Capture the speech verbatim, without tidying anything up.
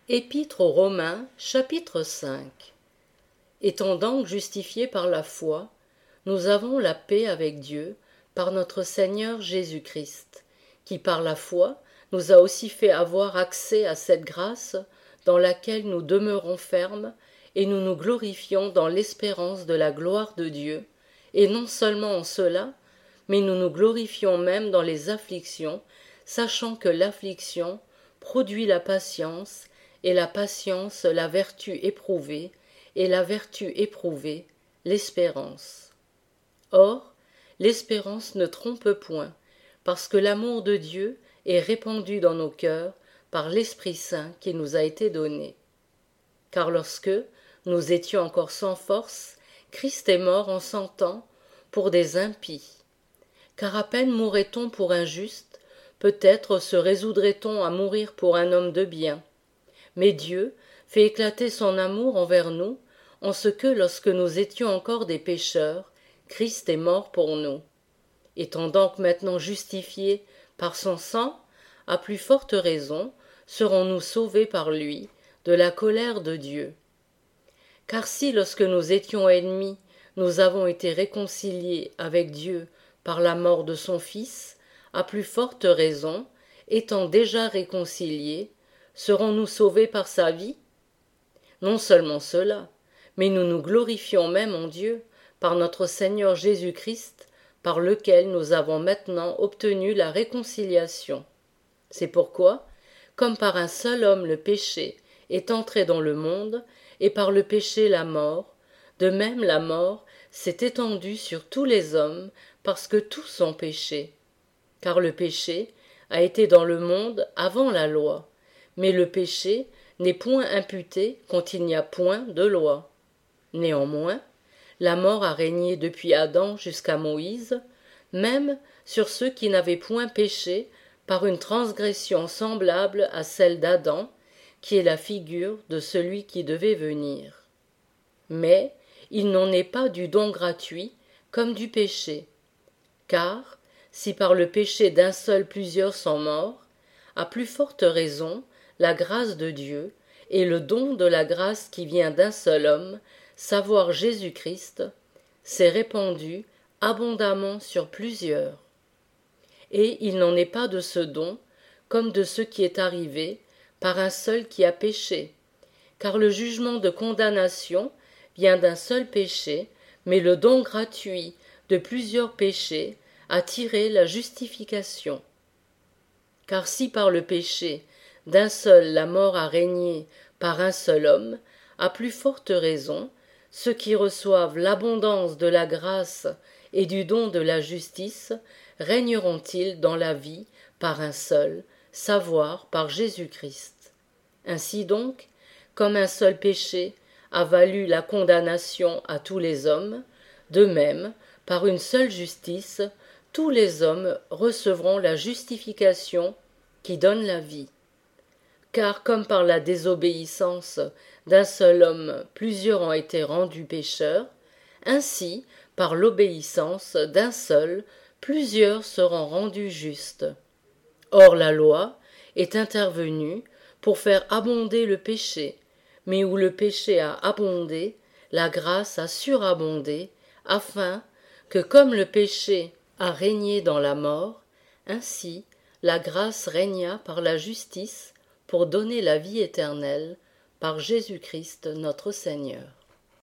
Épître aux Romains, chapitre cinq. Étant donc justifiés par la foi, nous avons la paix avec Dieu par notre Seigneur Jésus-Christ, qui par la foi nous a aussi fait avoir accès à cette grâce dans laquelle nous demeurons fermes et nous nous glorifions dans l'espérance de la gloire de Dieu, et non seulement en cela, mais nous nous glorifions même dans les afflictions, sachant que l'affliction produit la patience, et la patience la vertu éprouvée, et la vertu éprouvée l'espérance. Or, l'espérance ne trompe point, parce que l'amour de Dieu est répandu dans nos cœurs par l'Esprit Saint qui nous a été donné. Car lorsque nous étions encore sans force, Christ est mort en cent ans pour des impies. Car à peine mourrait-on pour un juste, peut-être se résoudrait-on à mourir pour un homme de bien. Mais Dieu fait éclater son amour envers nous, en ce que lorsque nous étions encore des pécheurs, Christ est mort pour nous. Étant donc maintenant justifiés par son sang, à plus forte raison serons-nous sauvés par lui de la colère de Dieu. Car si lorsque nous étions ennemis, nous avons été réconciliés avec Dieu par la mort de son Fils, à plus forte raison, étant déjà réconciliés, serons-nous sauvés par sa vie? Non seulement cela, mais nous nous glorifions même en Dieu, par notre Seigneur Jésus-Christ, par lequel nous avons maintenant obtenu la réconciliation. C'est pourquoi, comme par un seul homme le péché est entré dans le monde, et par le péché la mort, de même la mort s'est étendue sur tous les hommes, parce que tous ont péché. Car le péché a été dans le monde avant la loi, mais le péché n'est point imputé quand il n'y a point de loi. Néanmoins, la mort a régné depuis Adam jusqu'à Moïse, même sur ceux qui n'avaient point péché par une transgression semblable à celle d'Adam, qui est la figure de celui qui devait venir. Mais il n'en est pas du don gratuit comme du péché. Car, si par le péché d'un seul plusieurs sont morts, à plus forte raison, la grâce de Dieu et le don de la grâce qui vient d'un seul homme, savoir Jésus-Christ, s'est répandu abondamment sur plusieurs. Et il n'en est pas de ce don, comme de ce qui est arrivé par un seul qui a péché. Car le jugement de condamnation vient d'un seul péché, mais le don gratuit de plusieurs péchés a tiré la justification. Car si par le péché d'un seul la mort a régné par un seul homme, à plus forte raison, ceux qui reçoivent l'abondance de la grâce et du don de la justice régneront-ils dans la vie par un seul, savoir par Jésus-Christ. Ainsi donc, comme un seul péché a valu la condamnation à tous les hommes, de même, par une seule justice, tous les hommes recevront la justification qui donne la vie. Car comme par la désobéissance d'un seul homme plusieurs ont été rendus pécheurs, ainsi, par l'obéissance d'un seul, plusieurs seront rendus justes. Or la loi est intervenue pour faire abonder le péché, mais où le péché a abondé, la grâce a surabondé, afin que comme le péché a régné dans la mort, ainsi la grâce régna par la justice pour donner la vie éternelle par Jésus-Christ notre Seigneur.